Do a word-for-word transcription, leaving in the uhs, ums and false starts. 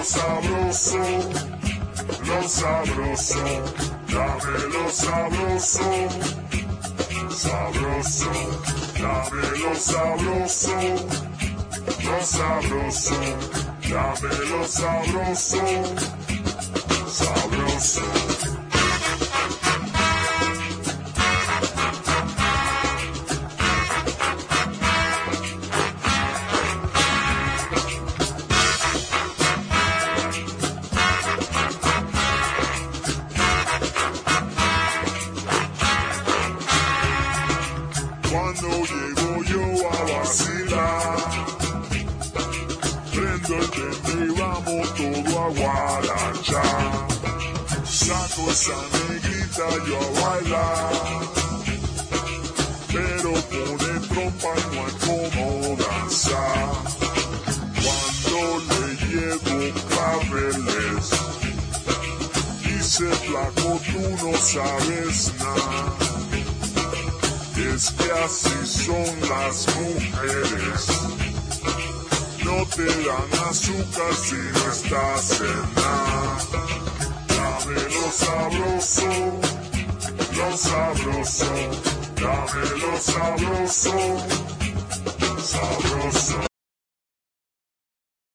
sabroso, lo sabroso, dame lo sabroso, sabroso, dame lo sabroso, lo sabroso, dame lo sabroso, sabroso. Cuando llego yo a vacilar, prendo el tente y vamos todo a guarachar. Saco esa negrita yo a bailar, pero pone trompa y no hay como danzar. Cuando le llevo claveles, dice flaco tú no sabes nada. Es que así son las mujeres, no te dan azúcar si no estás en nada. Dame lo sabroso, lo sabroso, dame lo sabroso, sabroso.